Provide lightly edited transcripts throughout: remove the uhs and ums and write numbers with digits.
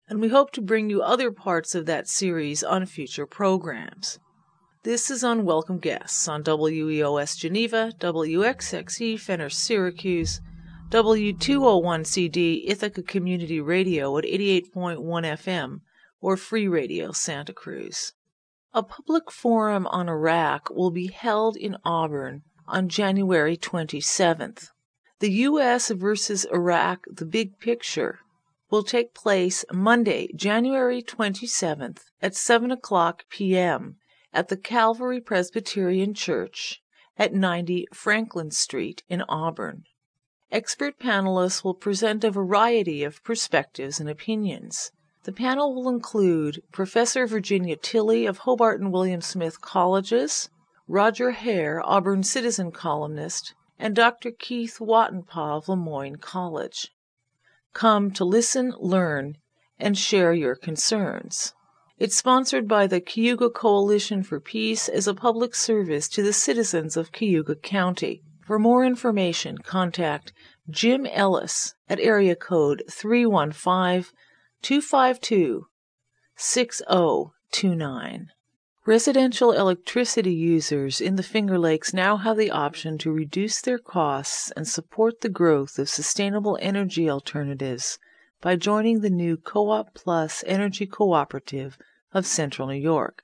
and we hope to bring you other parts of that series on future programs. This is Unwelcome Guests on WEOS Geneva, WXXE Fenner Syracuse, W201CD Ithaca Community Radio at 88.1 FM, or Free Radio Santa Cruz. A public forum on Iraq will be held in Auburn on January 27th. The U.S. versus Iraq, the Big Picture, will take place Monday, January 27th at 7 o'clock p.m. at the Calvary Presbyterian Church at 90 Franklin Street in Auburn. Expert panelists will present a variety of perspectives and opinions. The panel will include Professor Virginia Tilley of Hobart and William Smith Colleges, Roger Hare, Auburn Citizen columnist, and Dr. Keith Wattenpaugh of Lemoyne College. Come to listen, learn, and share your concerns. It's sponsored by the Cayuga Coalition for Peace as a public service to the citizens of Cayuga County. For more information, contact Jim Ellis at area code 315-252-6029. Residential electricity users in the Finger Lakes now have the option to reduce their costs and support the growth of sustainable energy alternatives by joining the new Co-op Plus Energy Cooperative of Central New York.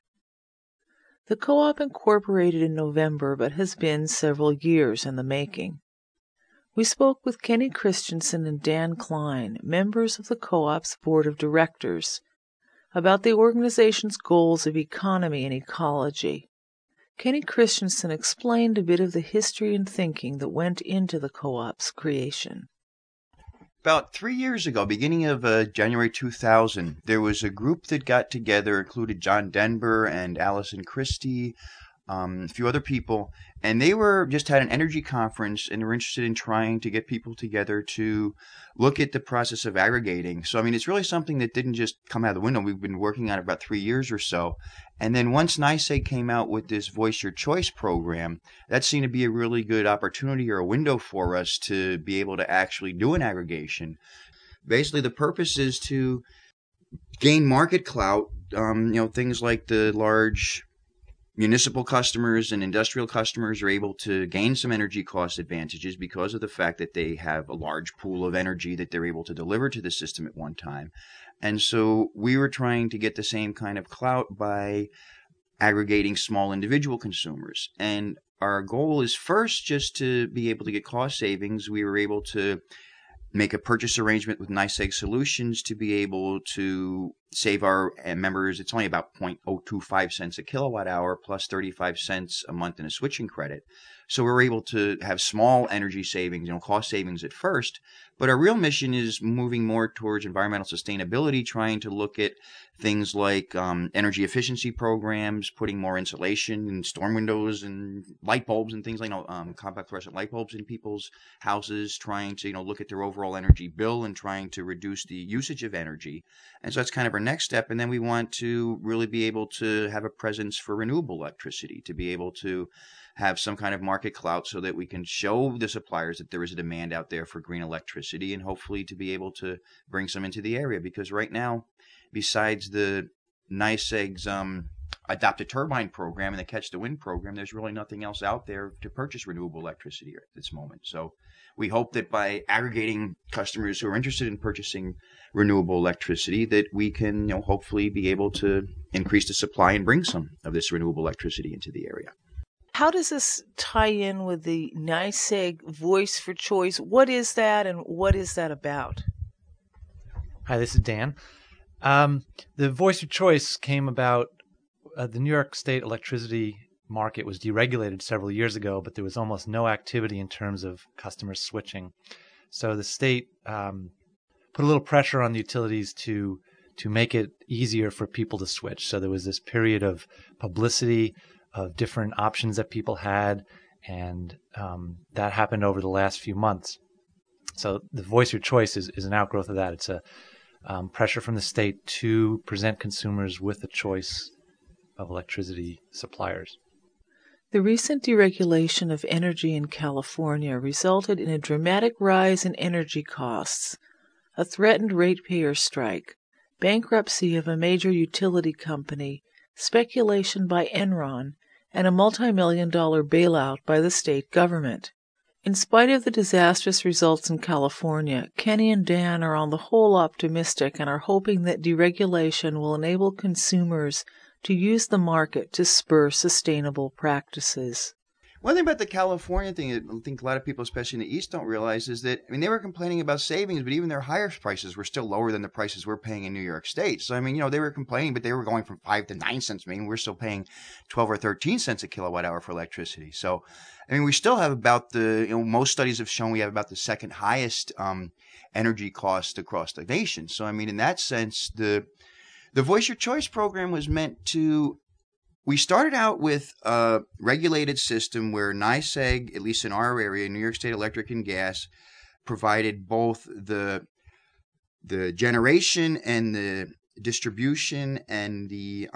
The co-op incorporated in November but has been several years in the making. We spoke with Kenny Christensen and Dan Klein, members of the co-op's board of directors, about the organization's goals of economy and ecology. Kenny Christensen explained a bit of the history and thinking that went into the co-op's creation. About 3 years ago, beginning of January 2000, there was a group that got together, included John Denver and Allison Christie, a few other people, and they just had an energy conference and were interested in trying to get people together to look at the process of aggregating. So, it's really something that didn't just come out of the window. We've been working on it about 3 years or so. And then once NYSEG came out with this Voice Your Choice program, that seemed to be a really good opportunity or a window for us to be able to actually do an aggregation. Basically, the purpose is to gain market clout, things like the large municipal customers and industrial customers are able to gain some energy cost advantages because of the fact that they have a large pool of energy that they're able to deliver to the system at one time. And so we were trying to get the same kind of clout by aggregating small individual consumers. And our goal is first just to be able to get cost savings. We were able to make a purchase arrangement with NYSEG Solutions to be able to save our members. It's only about 0.025 cents a kilowatt hour plus 35 cents a month in a switching credit. So we're able to have small energy savings, cost savings at first. But our real mission is moving more towards environmental sustainability, trying to look at things like energy efficiency programs, putting more insulation and storm windows and light bulbs and things like compact fluorescent light bulbs in people's houses, trying to look at their overall energy bill and trying to reduce the usage of energy. And so that's kind of our next step. And then we want to really be able to have a presence for renewable electricity, to be able to have some kind of market clout so that we can show the suppliers that there is a demand out there for green electricity and hopefully to be able to bring some into the area. Because right now, besides the NYSEG's Adopt a Turbine program and the Catch the Wind program, there's really nothing else out there to purchase renewable electricity at this moment. So we hope that by aggregating customers who are interested in purchasing renewable electricity, that we can hopefully be able to increase the supply and bring some of this renewable electricity into the area. How does this tie in with the NYSEG Voice for Choice? What is that and what is that about? Hi, this is Dan. The Voice for Choice came about, the New York State electricity market was deregulated several years ago, but there was almost no activity in terms of customers switching. So the state put a little pressure on the utilities to make it easier for people to switch. So there was this period of publicity of different options that people had, and that happened over the last few months. So the Voice Your Choice is an outgrowth of that. It's a pressure from the state to present consumers with a choice of electricity suppliers. The recent deregulation of energy in California resulted in a dramatic rise in energy costs, a threatened ratepayer strike, bankruptcy of a major utility company, speculation by Enron, and a multi-million-dollar bailout by the state government. In spite of the disastrous results in California, Kenny and Dan are on the whole optimistic and are hoping that deregulation will enable consumers to use the market to spur sustainable practices. One thing about the California thing that I think a lot of people, especially in the East, don't realize is that, they were complaining about savings, but even their higher prices were still lower than the prices we're paying in New York State. So, they were complaining, but they were going from 5 to 9 cents. We're still paying 12 or 13 cents a kilowatt hour for electricity. So, we still have about most studies have shown we have about the second highest energy cost across the nation. So, in that sense, the Voice Your Choice program was meant to. We started out with a regulated system where NYSEG, at least in our area, New York State Electric and Gas, provided both the generation and the distribution and the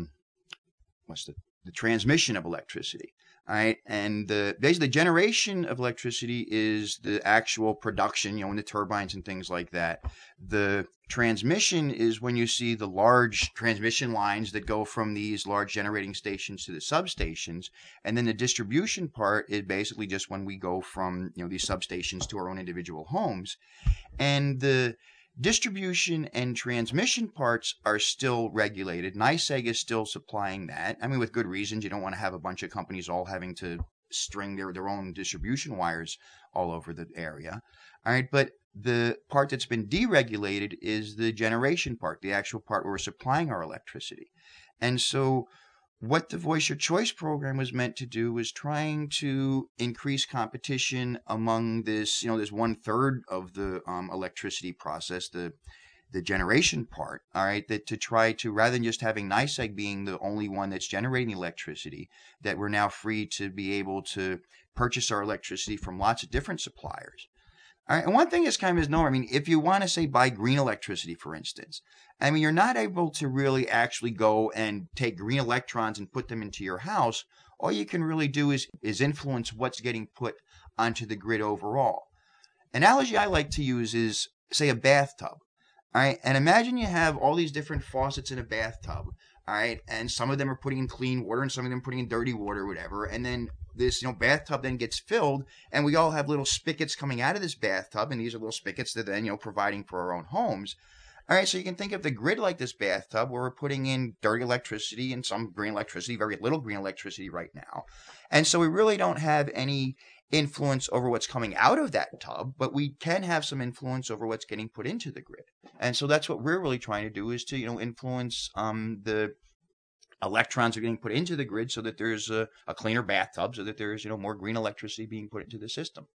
transmission of electricity. All right, and basically the generation of electricity is the actual production, in the turbines and things like that. The transmission is when you see the large transmission lines that go from these large generating stations to the substations, and then the distribution part is basically just when we go from these substations to our own individual homes, and the distribution and transmission parts are still regulated. NYSEG is still supplying that. With good reasons. You don't want to have a bunch of companies all having to string their own distribution wires all over the area. All right, but the part that's been deregulated is the generation part, the actual part where we're supplying our electricity. And so what the Voice Your Choice program was meant to do was trying to increase competition among this 1/3 of the electricity process, the generation part, all right, that to try to, rather than just having NYSEG being the only one that's generating electricity, that we're now free to be able to purchase our electricity from lots of different suppliers. All right, and one thing is kind of misnomer. If you want to say buy green electricity, for instance, you're not able to really actually go and take green electrons and put them into your house. All you can really do is influence what's getting put onto the grid overall. An analogy I like to use is, say, a bathtub. All right, and imagine you have all these different faucets in a bathtub. All right, and some of them are putting in clean water and some of them putting in dirty water or whatever, and then this bathtub then gets filled, and we all have little spigots coming out of this bathtub, and these are little spigots that then providing for our own homes. All right, so you can think of the grid like this bathtub where we're putting in dirty electricity and some green electricity, very little green electricity right now. And so we really don't have any influence over what's coming out of that tub, but we can have some influence over what's getting put into the grid. And so that's what we're really trying to do, is to influence the electrons are getting put into the grid so that there's a cleaner bathtub, so that there's more green electricity being put into the system.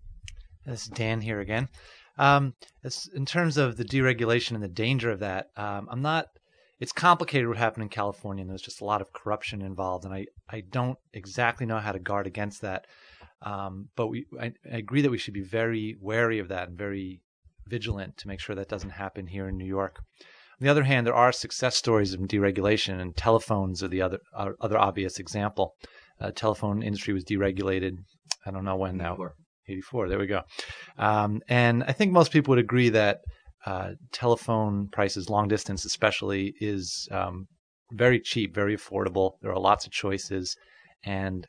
This is Dan here again. In terms of the deregulation and the danger of that, it's complicated what happened in California, and there's just a lot of corruption involved, and I don't exactly know how to guard against that. But I agree that we should be very wary of that and very vigilant to make sure that doesn't happen here in New York. On the other hand, there are success stories of deregulation, and telephones are the other obvious example. Telephone industry was deregulated, I don't know when now. 84, there we go. And I think most people would agree that telephone prices, long distance especially, is very cheap, very affordable. There are lots of choices, and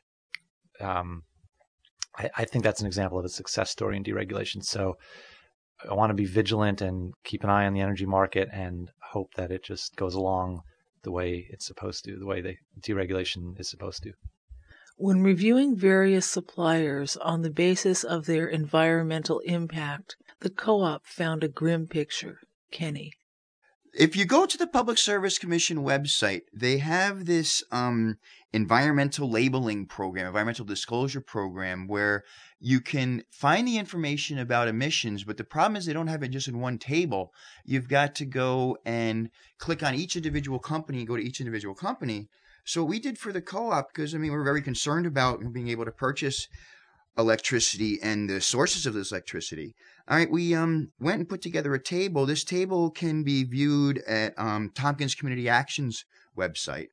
I think that's an example of a success story in deregulation. So I want to be vigilant and keep an eye on the energy market and hope that it just goes along the way it's supposed to, the way the deregulation is supposed to. When reviewing various suppliers on the basis of their environmental impact, the co-op found a grim picture. Kenny. If you go to the Public Service Commission website, they have this environmental labeling program, environmental disclosure program, where you can find the information about emissions, but the problem is they don't have it just in one table. You've got to go and click on each individual company, go to each individual company. So what we did for the co-op, because we're very concerned about being able to purchase electricity and the sources of this electricity. All right, we went and put together a table. This table can be viewed at Tompkins Community Action's website,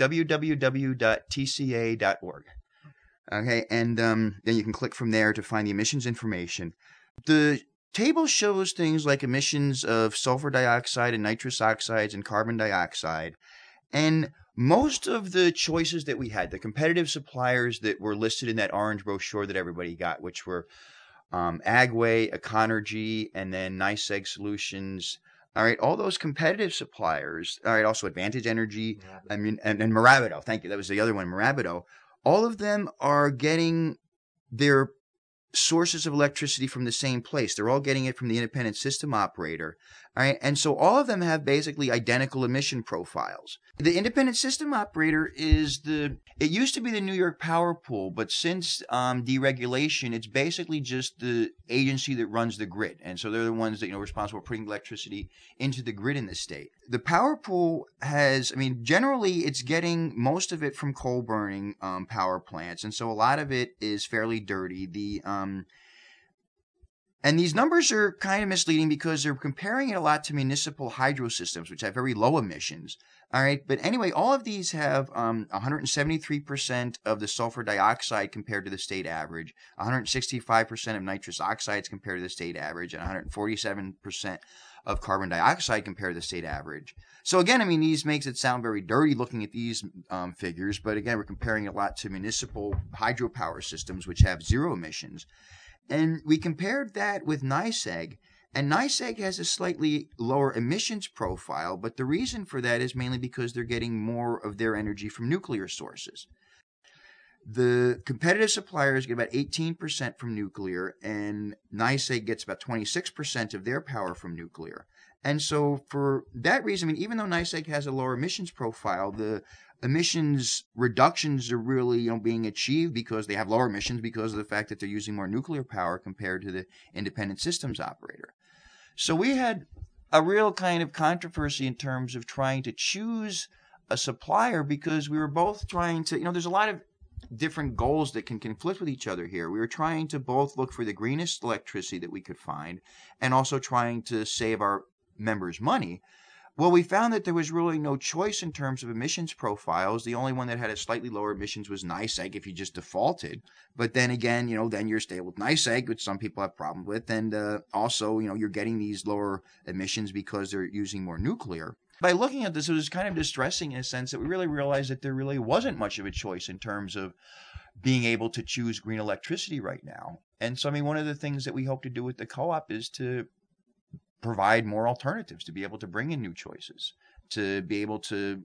www.tca.org. Okay, and then you can click from there to find the emissions information. The table shows things like emissions of sulfur dioxide and nitrous oxides and carbon dioxide. And most of the choices that we had, the competitive suppliers that were listed in that orange brochure that everybody got, which were Agway, Econergy, and then NYSEG Solutions. All right, all those competitive suppliers. All right, also Advantage Energy. I mean, and Marabido. Thank you. That was the other one, Marabido. All of them are getting their sources of electricity from the same place. They're all getting it from the independent system operator. All right. And so all of them have basically identical emission profiles. The independent system operator it used to be the New York Power Pool, but since deregulation, it's basically just the agency that runs the grid. And so they're the ones that, are responsible for putting electricity into the grid in the state. The Power Pool generally it's getting most of it from coal burning power plants. And so a lot of it is fairly dirty. And these numbers are kind of misleading because they're comparing it a lot to municipal hydro systems, which have very low emissions. All right. But anyway, all of these have 173% of the sulfur dioxide compared to the state average, 165% of nitrous oxides compared to the state average, and 147% of carbon dioxide compared to the state average. So again, these makes it sound very dirty looking at these figures. But again, we're comparing it a lot to municipal hydropower systems, which have zero emissions. And we compared that with NYSEG, and NYSEG has a slightly lower emissions profile, but the reason for that is mainly because they're getting more of their energy from nuclear sources. The competitive suppliers get about 18% from nuclear, and NYSEG gets about 26% of their power from nuclear. And so for that reason, even though NYSEG has a lower emissions profile, the emissions reductions are really being achieved because they have lower emissions because of the fact that they're using more nuclear power compared to the independent systems operator. So we had a real kind of controversy in terms of trying to choose a supplier because we were both trying to, there's a lot of different goals that can conflict with each other here. We were trying to both look for the greenest electricity that we could find and also trying to save our members money. Well, we found that there was really no choice in terms of emissions profiles. The only one that had a slightly lower emissions was NYSEG if you just defaulted. But then again, then you're staying with NYSEG, which some people have problems with. And also, you're getting these lower emissions because they're using more nuclear. By looking at this, it was kind of distressing in a sense that we really realized that there really wasn't much of a choice in terms of being able to choose green electricity right now. And so, one of the things that we hope to do with the co-op is to provide more alternatives, to be able to bring in new choices, to be able to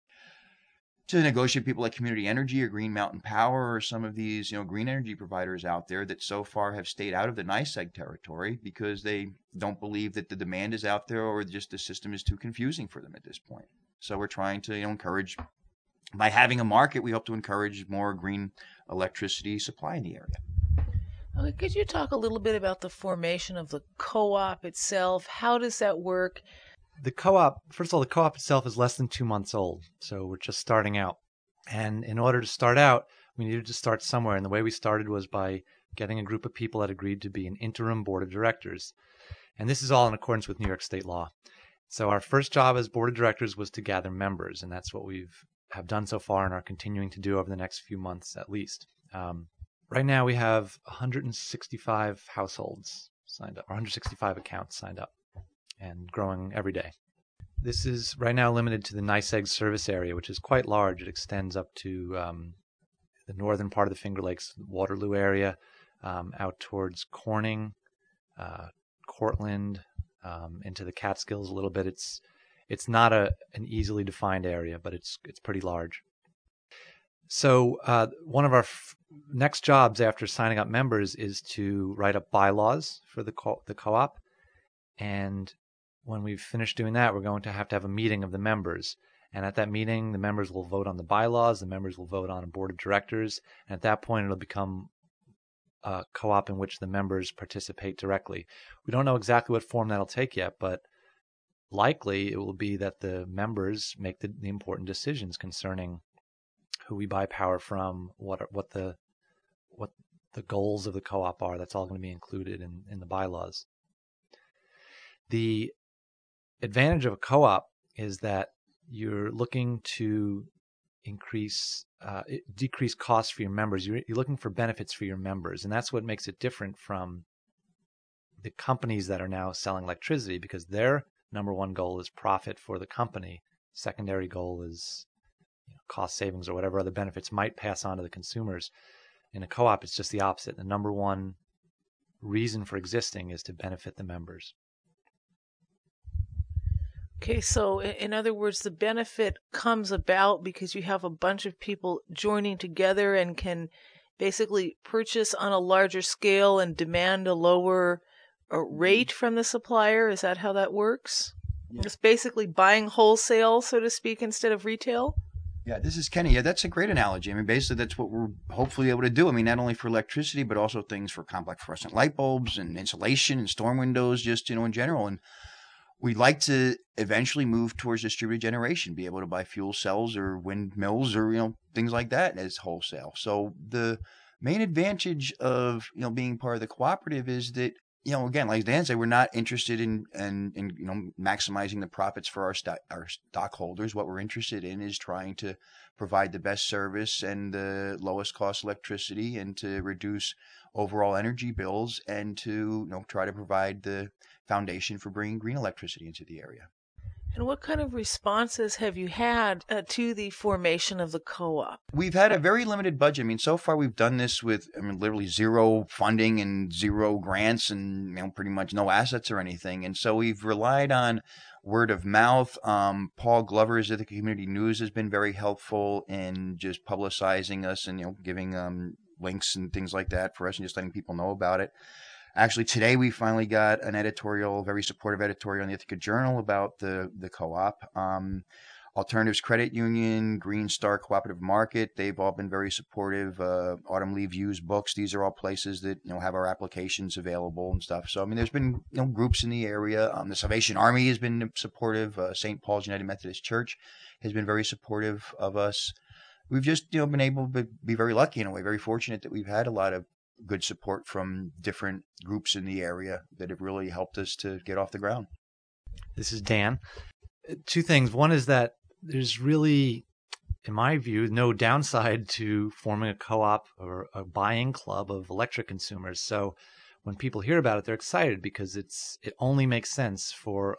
negotiate people like Community Energy or Green Mountain Power or some of these, green energy providers out there that so far have stayed out of the NYSEG territory because they don't believe that the demand is out there or just the system is too confusing for them at this point. So we're trying to, encourage, by having a market, we hope to encourage more green electricity supply in the area. Okay, could you talk a little bit about the formation of the co-op itself? How does that work? The co-op, first of all, the co-op itself is less than 2 months old, so we're just starting out. And in order to start out, we needed to start somewhere. And the way we started was by getting a group of people that agreed to be an interim board of directors. And this is all in accordance with New York state law. So our first job as board of directors was to gather members, and that's what have done so far and are continuing to do over the next few months at least. Right now we have 165 households signed up, or 165 accounts signed up, and growing every day. This is right now limited to the NYSEG service area, which is quite large. It extends up to the northern part of the Finger Lakes, Waterloo area, out towards Corning, Cortland, into the Catskills a little bit. It's not an easily defined area, but it's pretty large. So one of our next jobs after signing up members is to write up bylaws for the co-op. And when we've finished doing that, we're going to have a meeting of the members. And at that meeting, the members will vote on the bylaws. The members will vote on a board of directors. And at that point, it'll become a co-op in which the members participate directly. We don't know exactly what form that'll take yet, but likely it will be that the members make the important decisions concerning who we buy power from, what the goals of the co-op are. That's all going to be included in the bylaws. The advantage of a co-op is that you're looking to decrease costs for your members. You're looking for benefits for your members, and that's what makes it different from the companies that are now selling electricity, because their number one goal is profit for the company. Secondary goal is cost savings or whatever other benefits might pass on to the consumers. In a co-op, it's just the opposite. The number one reason for existing is to benefit the members. Okay, so in other words, the benefit comes about because you have a bunch of people joining together and can basically purchase on a larger scale and demand a lower rate from the supplier. Is that how that works? Yeah. It's basically buying wholesale, so to speak, instead of retail? Yeah, this is Kenny. Yeah, that's a great analogy. I mean, basically, that's what we're hopefully able to do. I mean, not only for electricity, but also things for complex fluorescent light bulbs and insulation and storm windows, just, in general. And we'd like to eventually move towards distributed generation, be able to buy fuel cells or windmills or, things like that as wholesale. So the main advantage of, being part of the cooperative is that, again, like Dan said, we're not interested in maximizing the profits for our stockholders. What we're interested in is trying to provide the best service and the lowest cost electricity, and to reduce overall energy bills, and to try to provide the foundation for bringing green electricity into the area. And what kind of responses have you had to the formation of the co-op? We've had a very limited budget. I mean, so far we've done this with, literally zero funding and zero grants and, pretty much no assets or anything. And so we've relied on word of mouth. Paul Glover's Ithaca Community News has been very helpful in just publicizing us and, giving links and things like that for us and just letting people know about it. Actually, today we finally got an editorial, very supportive editorial in the Ithaca Journal about the co-op. Alternatives Credit Union, Green Star Cooperative Market, they've all been very supportive. Autumn Leave Used Books, these are all places that have our applications available and stuff. So, I mean, there's been groups in the area. The Salvation Army has been supportive. St. Paul's United Methodist Church has been very supportive of us. We've just been able to be very lucky in a way, very fortunate that we've had a lot of good support from different groups in the area that have really helped us to get off the ground. This is Dan. Two things. One is that there's really, in my view, no downside to forming a co-op or a buying club of electric consumers. So when people hear about it, they're excited because it only makes sense for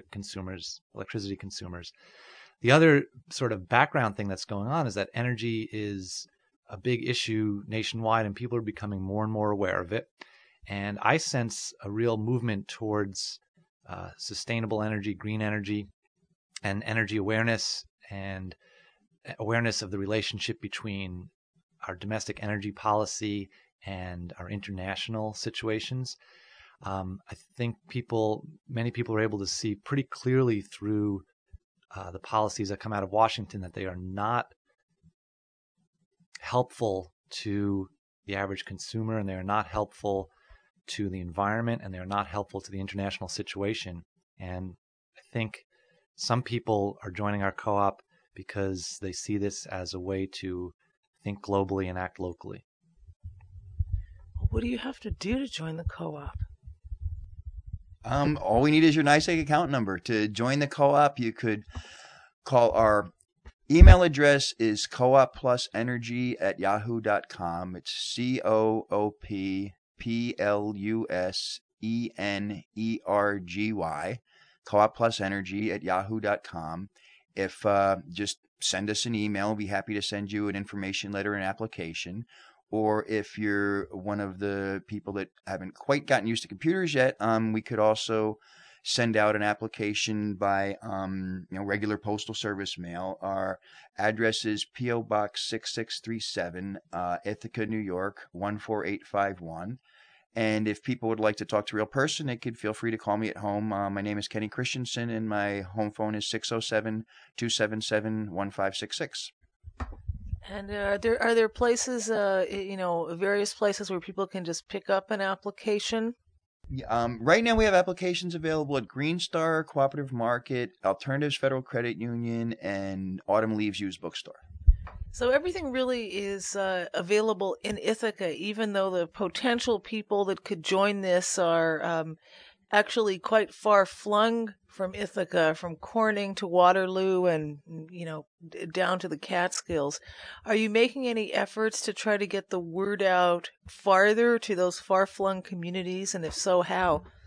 electricity consumers. The other sort of background thing that's going on is that energy is a big issue nationwide, and people are becoming more and more aware of it. And I sense a real movement towards sustainable energy, green energy, and energy awareness, and awareness of the relationship between our domestic energy policy and our international situations. I think many people are able to see pretty clearly through the policies that come out of Washington that they are not helpful to the average consumer, and they are not helpful to the environment, and they are not helpful to the international situation. And I think some people are joining our co-op because they see this as a way to think globally and act locally. What do you have to do to join the co-op? All we need is your NYSEG account number. To join the co-op, you could call our email address is coopplusenergy@yahoo.com. It's COOPPLUSENERGY, coopplusenergy@yahoo.com. If just send us an email, we'll be happy to send you an information letter and application. Or if you're one of the people that haven't quite gotten used to computers yet, we could also send out an application by regular postal service mail. Our address is P.O. Box 6637, Ithaca, New York 14851. And if people would like to talk to a real person, they could feel free to call me at home. My name is Kenny Christensen, and my home phone is 607-277-1566. And are there places, various places where people can just pick up an application? Right now we have applications available at Green Star Cooperative Market, Alternatives Federal Credit Union, and Autumn Leaves Used Bookstore. So everything really is available in Ithaca, even though the potential people that could join this are actually quite far flung from Ithaca, from Corning to Waterloo and, down to the Catskills. Are you making any efforts to try to get the word out farther to those far-flung communities, and if so, how?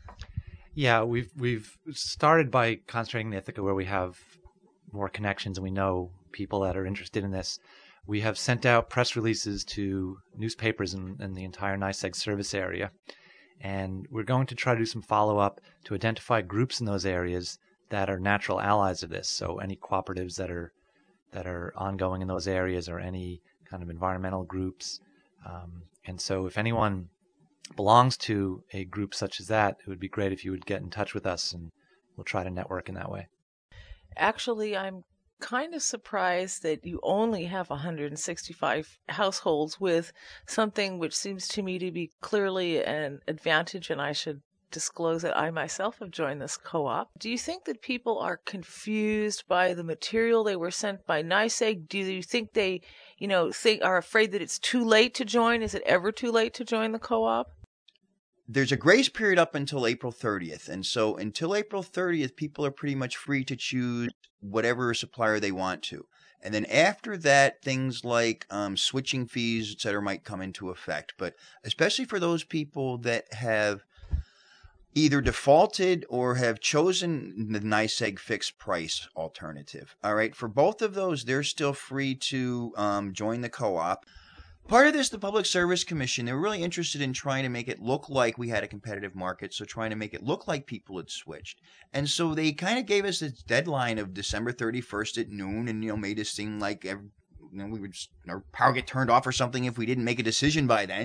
Yeah, we've started by concentrating in Ithaca, where we have more connections and we know people that are interested in this. We have sent out press releases to newspapers in the entire NYSEG service area, and we're going to try to do some follow-up to identify groups in those areas that are natural allies of this. So any cooperatives that are ongoing in those areas, or any kind of environmental groups. And so if anyone belongs to a group such as that, it would be great if you would get in touch with us, and we'll try to network in that way. Actually, I'm kind of surprised that you only have 165 households with something which seems to me to be clearly an advantage, and I should disclose that I myself have joined this co-op. Do you think that people are confused by the material they were sent by NYSEG? Do you think they, are afraid that it's too late to join? Is it ever too late to join the co-op? There's a grace period up until April 30th. And so until April 30th, people are pretty much free to choose whatever supplier they want to. And then after that, things like switching fees, et cetera, might come into effect. But especially for those people that have either defaulted or have chosen the NYSEG fixed price alternative. All right. For both of those, they're still free to join the co-op. Part of this, the Public Service Commission, they were really interested in trying to make it look like we had a competitive market, so trying to make it look like people had switched. And so they kind of gave us this deadline of December 31st at noon, and made us seem like we would our power get turned off or something if we didn't make a decision by then.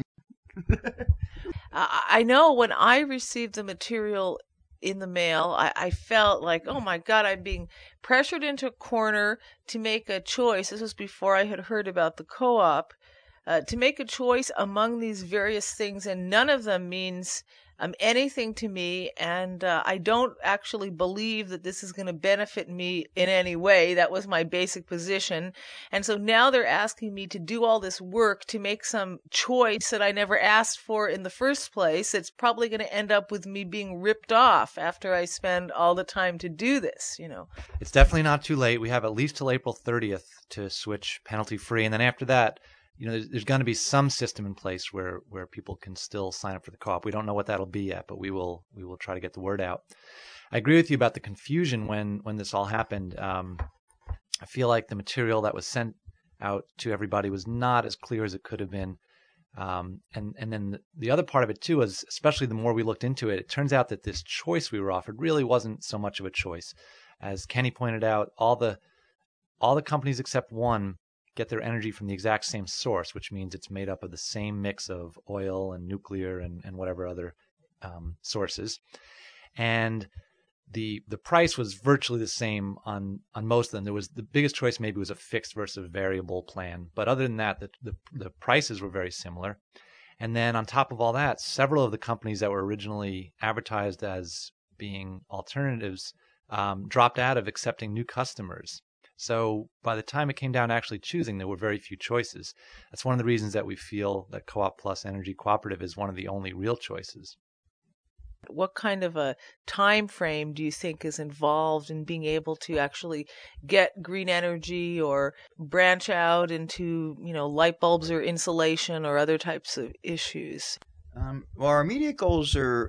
I know when I received the material in the mail, I felt like, oh my God, I'm being pressured into a corner to make a choice. This was before I had heard about the co-op. To make a choice among these various things, and none of them means anything to me, and I don't actually believe that this is going to benefit me in any way. That was my basic position. And so now they're asking me to do all this work to make some choice that I never asked for in the first place. It's probably going to end up with me being ripped off after I spend all the time to do this, It's definitely not too late. We have at least till April 30th to switch penalty free, and then after that, there's going to be some system in place where people can still sign up for the co-op. We don't know what that'll be yet, but we will try to get the word out. I agree with you about the confusion when this all happened. I feel like the material that was sent out to everybody was not as clear as it could have been. And then the other part of it too is, especially the more we looked into it, it turns out that this choice we were offered really wasn't so much of a choice. As Kenny pointed out, all the companies except one get their energy from the exact same source, which means it's made up of the same mix of oil and nuclear and whatever other sources. And the price was virtually the same on most of them. There was the biggest choice maybe was a fixed versus variable plan. But other than that, the prices were very similar. And then on top of all that, several of the companies that were originally advertised as being alternatives dropped out of accepting new customers. So by the time it came down to actually choosing, there were very few choices. That's one of the reasons that we feel that Co-op Plus Energy Cooperative is one of the only real choices. What kind of a time frame do you think is involved in being able to actually get green energy or branch out into, light bulbs or insulation or other types of issues? Well, our immediate goals are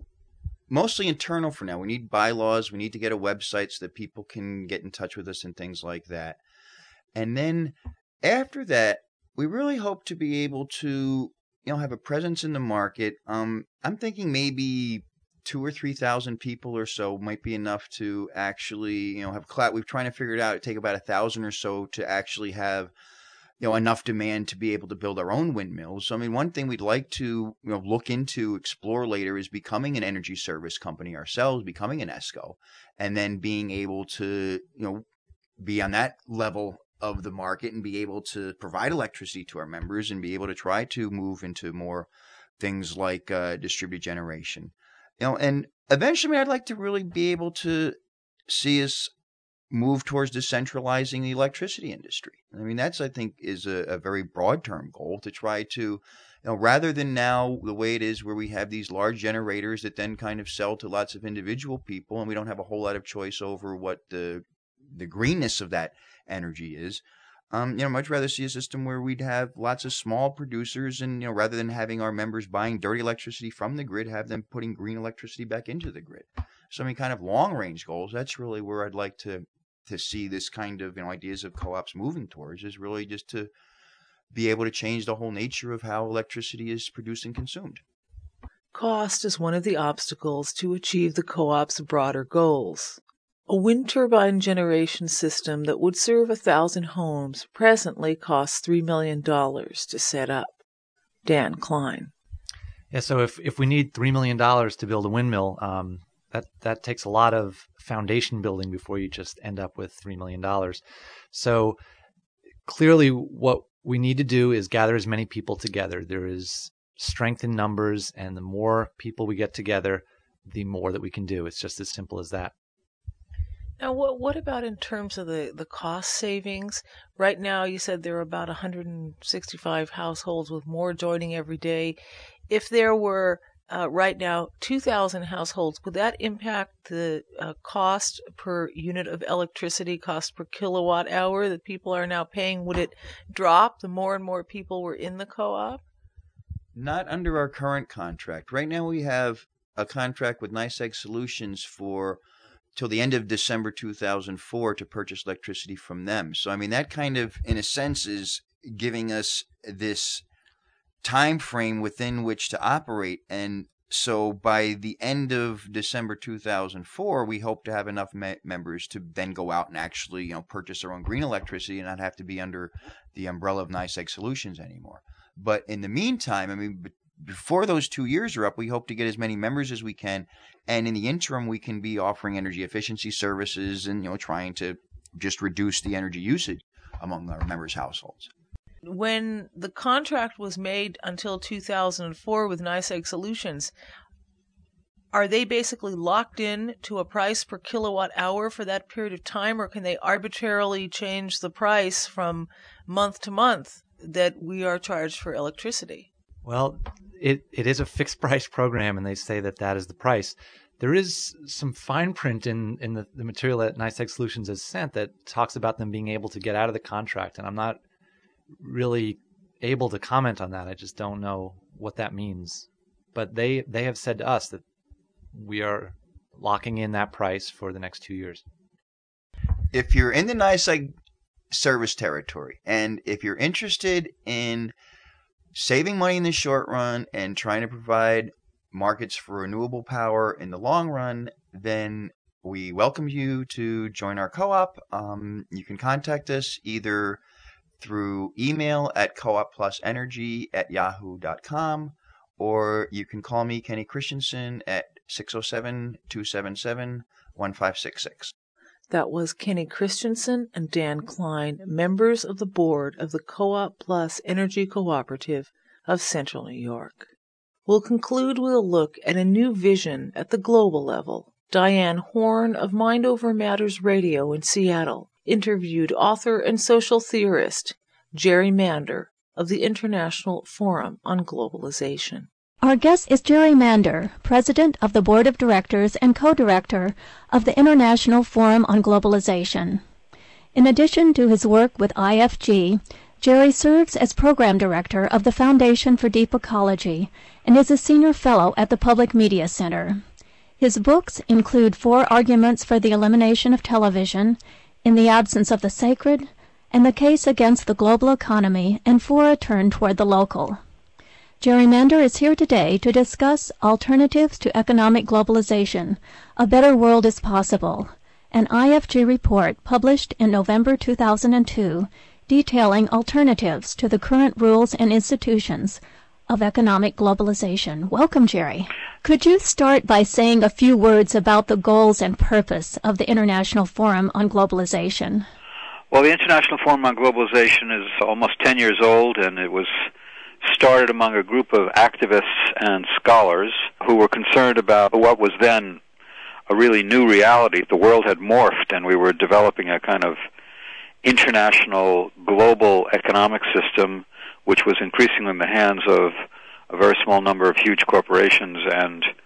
mostly internal for now. We need bylaws. We need to get a website so that people can get in touch with us and things like that. And then after that, we really hope to be able to, have a presence in the market. I'm thinking maybe 2,000 or 3,000 people or so might be enough to actually, have clout. We're trying to figure it out. It'd take about 1,000 or so to actually have enough demand to be able to build our own windmills. So, one thing we'd like to, look into, explore later is becoming an energy service company ourselves, becoming an ESCO, and then being able to, be on that level of the market and be able to provide electricity to our members and be able to try to move into more things like distributed generation. And eventually I'd like to really be able to see us move towards decentralizing the electricity industry. That's, I think, is a very broad term goal to try to, rather than now the way it is where we have these large generators that then kind of sell to lots of individual people and we don't have a whole lot of choice over what the greenness of that energy is. Much rather see a system where we'd have lots of small producers, and rather than having our members buying dirty electricity from the grid, have them putting green electricity back into the grid. So, kind of long-range goals. That's really where I'd like to see this kind of ideas of co-ops moving towards, is really just to be able to change the whole nature of how electricity is produced and consumed. Cost is one of the obstacles to achieve the co-op's broader goals. A wind turbine generation system that would serve 1,000 homes presently costs $3 million to set up. Dan Klein. Yeah, so if we need $3 million to build a windmill, that takes a lot of foundation building before you just end up with $3 million. So clearly what we need to do is gather as many people together. There is strength in numbers, and the more people we get together, the more that we can do. It's just as simple as that. Now, what about in terms of the cost savings? Right now, you said there are about 165 households, with more joining every day. If there were right now 2,000 households, would that impact the cost per unit of electricity, cost per kilowatt hour that people are now paying? Would it drop the more and more people were in the co-op? Not under our current contract. Right now we have a contract with NYSEG Solutions for till the end of December 2004 to purchase electricity from them. So, that kind of, in a sense, is giving us this time frame within which to operate. And so by the end of December 2004, we hope to have enough members to then go out and actually, purchase their own green electricity and not have to be under the umbrella of NYSEG Solutions anymore. But in the meantime, before those 2 years are up, we hope to get as many members as we can. And in the interim, we can be offering energy efficiency services and, trying to just reduce the energy usage among our members' households. When the contract was made until 2004 with NYSEG Solutions, are they basically locked in to a price per kilowatt hour for that period of time, or can they arbitrarily change the price from month to month that we are charged for electricity? Well, it is a fixed price program, and they say that is the price. There is some fine print in the material that NYSEG Solutions has sent that talks about them being able to get out of the contract, and I'm not really able to comment on that. I just don't know what that means. But they have said to us that we are locking in that price for the next 2 years. If you're in the NYSEG service territory, and if you're interested in saving money in the short run and trying to provide markets for renewable power in the long run, then we welcome you to join our co-op. You can contact us either through email at coopplusenergy@yahoo.com, or you can call me, Kenny Christensen, at 607-277-1566. That was Kenny Christensen and Dan Klein, members of the board of the Co-op Plus Energy Cooperative of Central New York. We'll conclude with a look at a new vision at the global level. Diane Horn of Mind Over Matters Radio in Seattle interviewed author and social theorist Jerry Mander of the International Forum on Globalization. Our guest is Jerry Mander, President of the Board of Directors and Co-Director of the International Forum on Globalization. In addition to his work with IFG, Jerry serves as Program Director of the Foundation for Deep Ecology and is a Senior Fellow at the Public Media Center. His books include 4 Arguments for the Elimination of Television, In the Absence of the Sacred, and The Case Against the Global Economy, and For a Turn Toward the Local. Jerry Mander is here today to discuss Alternatives to Economic Globalization, A Better World is Possible, an IFG report published in November 2002 detailing alternatives to the current rules and institutions of economic globalization. Welcome, Jerry. Could you start by saying a few words about the goals and purpose of the International Forum on Globalization? Well, the International Forum on Globalization is almost 10 years old, and it was started among a group of activists and scholars who were concerned about what was then a really new reality. The world had morphed, and we were developing a kind of international, global economic system which was increasingly in the hands of a very small number of huge corporations and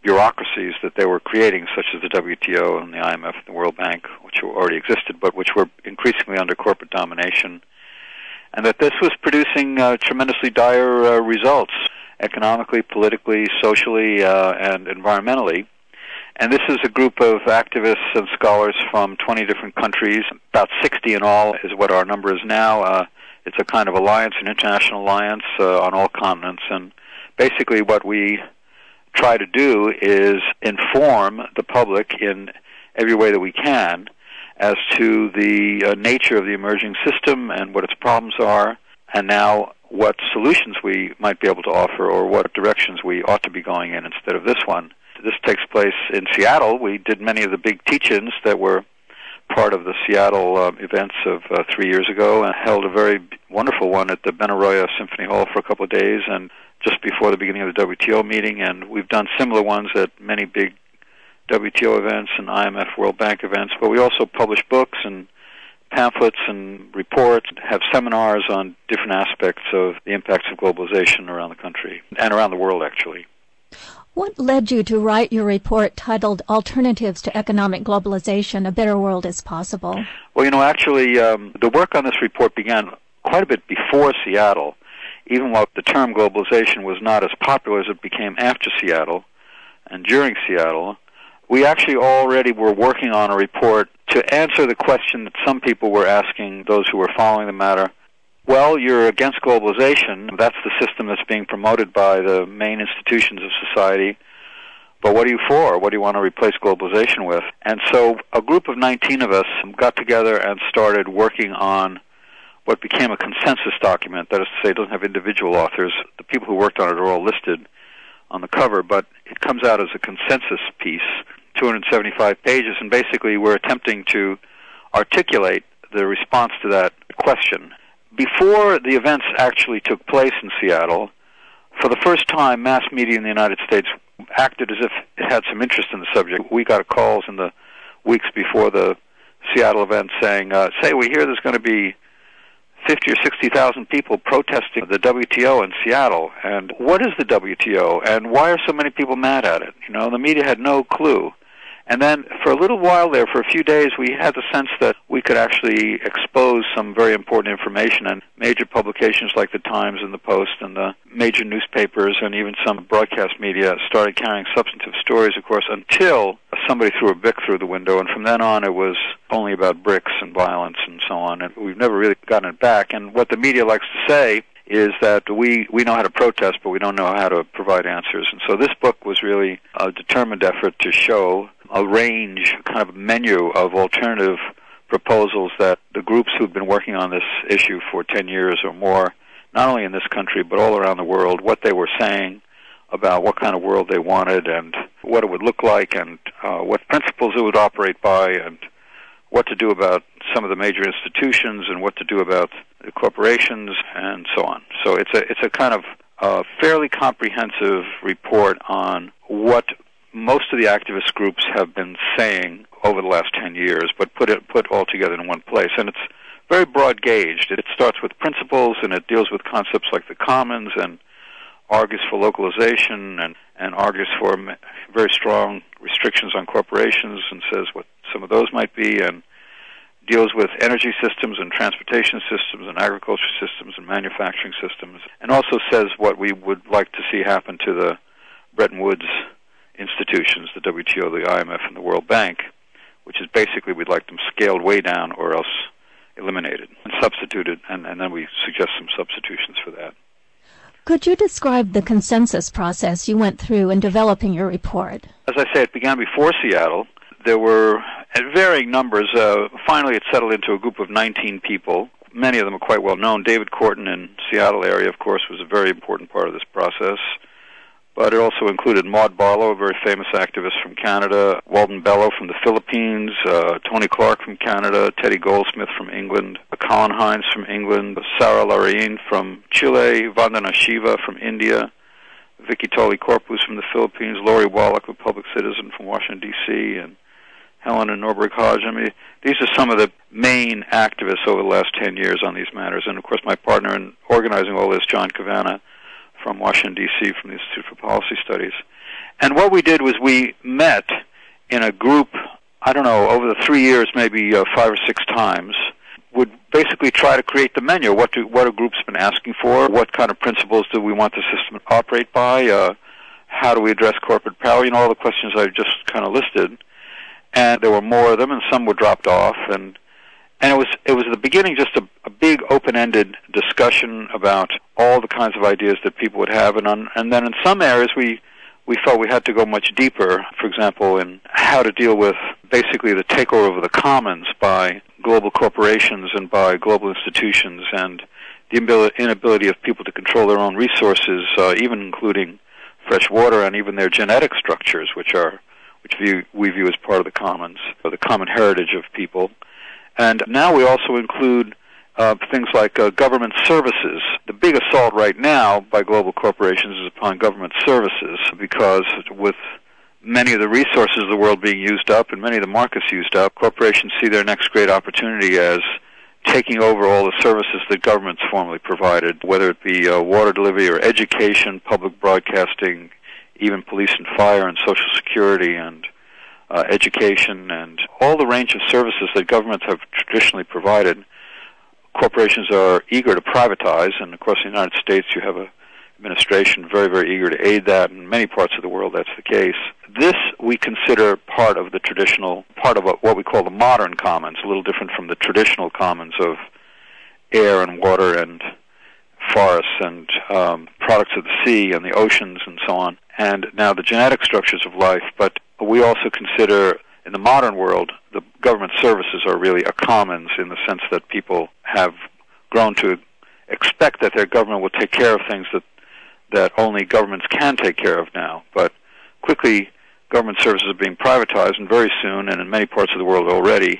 bureaucracies that they were creating, such as the WTO and the IMF and the World Bank, which already existed, but which were increasingly under corporate domination, and that this was producing tremendously dire results, economically, politically, socially, and environmentally. And this is a group of activists and scholars from 20 different countries. About 60 in all is what our number is now. It's a kind of alliance, an international alliance on all continents. And basically what we try to do is inform the public in every way that we can as to the nature of the emerging system and what its problems are, and now what solutions we might be able to offer or what directions we ought to be going in instead of this one. This takes place in Seattle. We did many of the big teach-ins that were part of the Seattle events of 3 years ago, and held a very wonderful one at the Benaroya Symphony Hall for a couple of days and just before the beginning of the WTO meeting. And we've done similar ones at many big WTO events and IMF World Bank events, but we also publish books and pamphlets and reports, have seminars on different aspects of the impacts of globalization around the country and around the world, actually. What led you to write your report titled Alternatives to Economic Globalization, A Better World is Possible? Well, actually, the work on this report began quite a bit before Seattle, even while the term globalization was not as popular as it became after Seattle and during Seattle. We actually already were working on a report to answer the question that some people were asking, those who were following the matter. Well, you're against globalization. That's the system that's being promoted by the main institutions of society. But what are you for? What do you want to replace globalization with? And so a group of 19 of us got together and started working on what became a consensus document. That is to say, it doesn't have individual authors. The people who worked on it are all listed on the cover, but it comes out as a consensus piece, 275 pages, and basically we're attempting to articulate the response to that question. Before the events actually took place in Seattle, for the first time, mass media in the United States acted as if it had some interest in the subject. We got calls in the weeks before the Seattle event saying, we hear there's going to be 50 or 60,000 people protesting the WTO in Seattle. And what is the WTO? And why are so many people mad at it? The media had no clue. And then for a little while there, for a few days, we had the sense that we could actually expose some very important information, and major publications like the Times and the Post and the major newspapers and even some broadcast media started carrying substantive stories, of course, until somebody threw a brick through the window, and from then on it was only about bricks and violence and so on, and we've never really gotten it back. And what the media likes to say is that we know how to protest, but we don't know how to provide answers. And so this book was really a determined effort to show a range, kind of a menu of alternative proposals that the groups who've been working on this issue for 10 years or more, not only in this country but all around the world, what they were saying about what kind of world they wanted and what it would look like and what principles it would operate by and what to do about some of the major institutions and what to do about the corporations and so on. So it's a kind of fairly comprehensive report on what most of the activist groups have been saying over the last 10 years, but put all together in one place. And it's very broad-gauged. It starts with principles, and it deals with concepts like the commons and argues for localization and argues for very strong restrictions on corporations and says what some of those might be, and deals with energy systems and transportation systems and agriculture systems and manufacturing systems, and also says what we would like to see happen to the Bretton Woods institutions, the WTO, the IMF, and the World Bank, which is basically we'd like them scaled way down or else eliminated and substituted, and then we suggest some substitutions for that. Could you describe the consensus process you went through in developing your report? As I say, it began before Seattle. There were at varying numbers. Finally, it settled into a group of 19 people. Many of them are quite well known. David Korten in Seattle area, of course, was a very important part of this process. But it also included Maud Barlow, a very famous activist from Canada, Walden Bello from the Philippines, Tony Clark from Canada, Teddy Goldsmith from England, Colin Hines from England, Sarah Larraín from Chile, Vandana Shiva from India, Vicky Tolley Corpus from the Philippines, Lori Wallach, a public citizen from Washington, D.C., and Helena Norberg Hodge. I mean, these are some of the main activists over the last 10 years on these matters. And, of course, my partner in organizing all this, John Cavanagh, from Washington, D.C., from the Institute for Policy Studies. And what we did was we met in a group, I don't know, over the 3 years, maybe 5 or 6 times, would basically try to create the menu. What are groups been asking for? What kind of principles do we want the system to operate by? How do we address corporate power? All the questions I just kind of listed. And there were more of them, and some were dropped off. And it was at the beginning just a big open-ended discussion about all the kinds of ideas that people would have. And then in some areas we felt we had to go much deeper, for example, in how to deal with basically the takeover of the commons by global corporations and by global institutions, and the inability of people to control their own resources, even including fresh water and even their genetic structures, which we view as part of the commons, or the common heritage of people. And now we also include things like government services. The big assault right now by global corporations is upon government services, because with many of the resources of the world being used up and many of the markets used up, corporations see their next great opportunity as taking over all the services that governments formerly provided, whether it be water delivery or education, public broadcasting, even police and fire and social security and education, and all the range of services that governments have traditionally provided. Corporations are eager to privatize, and of course in the United States you have an administration very, very eager to aid that. In many parts of the world that's the case. This we consider part of what we call the modern commons, a little different from the traditional commons of air and water and forests and products of the sea and the oceans and so on, and now the genetic structures of life. But we also consider, in the modern world, the government services are really a commons, in the sense that people have grown to expect that their government will take care of things that only governments can take care of now. But quickly, government services are being privatized, and very soon, and in many parts of the world already,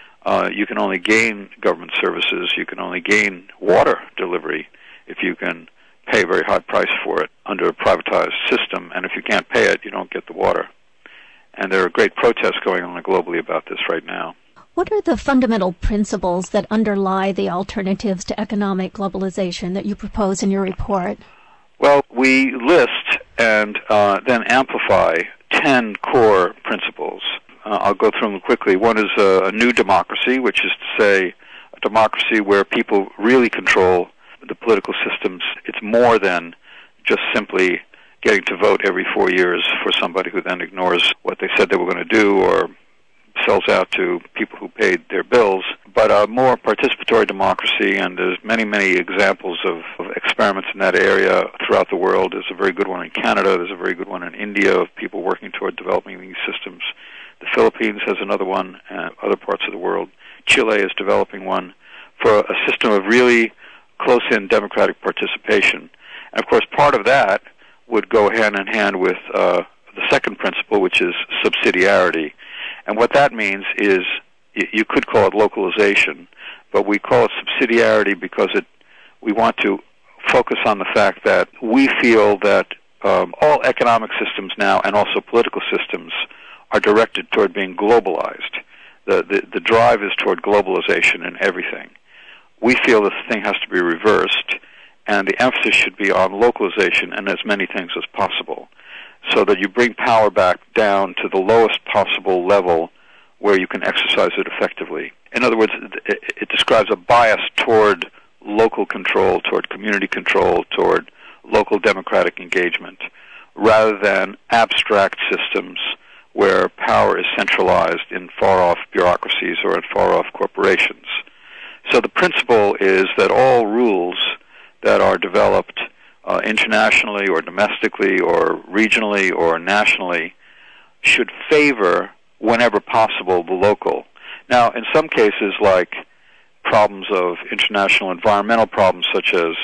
you can only gain government services, you can only gain water delivery if you can pay a very high price for it under a privatized system, and if you can't pay it, you don't get the water. And there are great protests going on globally about this right now. What are the fundamental principles that underlie the alternatives to economic globalization that you propose in your report? Well, we list and then amplify 10 core principles. I'll go through them quickly. One is a new democracy, which is to say a democracy where people really control the political systems. It's more than just simply getting to vote every 4 years for somebody who then ignores what they said they were going to do or sells out to people who paid their bills, but a more participatory democracy. And there's many, many examples of experiments in that area throughout the world. There's a very good one in Canada. There's a very good one in India of people working toward developing these systems. The Philippines has another one, and other parts of the world. Chile is developing one for a system of really close-in democratic participation. And of course, part of that would go hand in hand with the second principle, which is subsidiarity. And what that means is, you could call it localization, but we call it subsidiarity because we want to focus on the fact that we feel that all economic systems now, and also political systems, are directed toward being globalized. The drive is toward globalization in everything. We feel this thing has to be reversed, and the emphasis should be on localization and as many things as possible, so that you bring power back down to the lowest possible level where you can exercise it effectively. In other words, it describes a bias toward local control, toward community control, toward local democratic engagement, rather than abstract systems where power is centralized in far-off bureaucracies or in far-off corporations. So the principle is that all rules that are developed internationally or domestically or regionally or nationally should favor, whenever possible, the local. Now, in some cases, like problems of international environmental problems such as